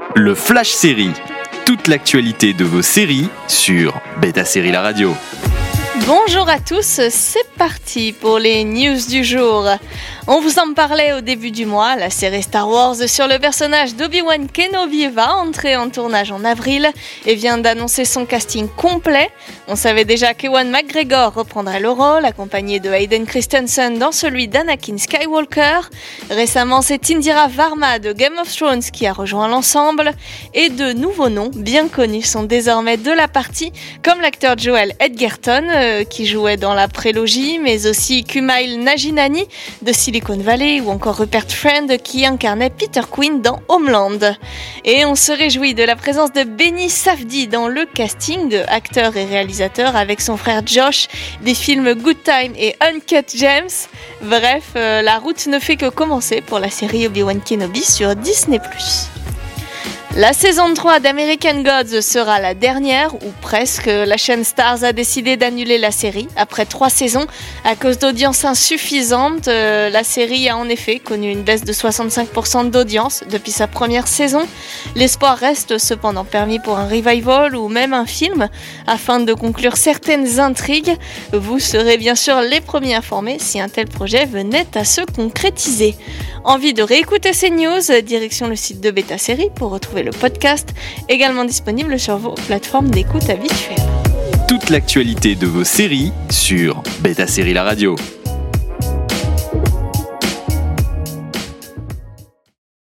Le Flash Série. Toute l'actualité de vos séries sur Beta Série La Radio. Bonjour à tous, c'est parti pour les news du jour. On vous en parlait au début du mois, la série Star Wars sur le personnage d'Obi-Wan Kenobi va entrer en tournage en avril et vient d'annoncer son casting complet. On savait déjà qu'Ewan McGregor reprendrait le rôle, accompagné de Hayden Christensen dans celui d'Anakin Skywalker. Récemment, c'est Indira Varma de Game of Thrones qui a rejoint l'ensemble et de nouveaux noms bien connus sont désormais de la partie, comme l'acteur Joel Edgerton qui jouait dans la prélogie, mais aussi Kumail Nanjiani de Silicon Valley ou encore Rupert Friend qui incarnait Peter Quinn dans Homeland. Et on se réjouit de la présence de Benny Safdie dans le casting, acteur et réalisateur avec son frère Josh des films Good Time et Uncut Gems. Bref, la route ne fait que commencer pour la série Obi-Wan Kenobi sur Disney+. La saison 3 d'American Gods sera la dernière, ou presque. La chaîne Starz a décidé d'annuler la série après 3 saisons à cause d'audience insuffisante. La série a en effet connu une baisse de 65% d'audience depuis sa première saison. L'espoir reste cependant permis pour un revival ou même un film afin de conclure certaines intrigues. Vous serez bien sûr les premiers informés si un tel projet venait à se concrétiser. Envie de réécouter ces news? Direction le site de Beta Série pour retrouver le podcast, également disponible sur vos plateformes d'écoute habituelles. Toute l'actualité de vos séries sur Beta Série La Radio.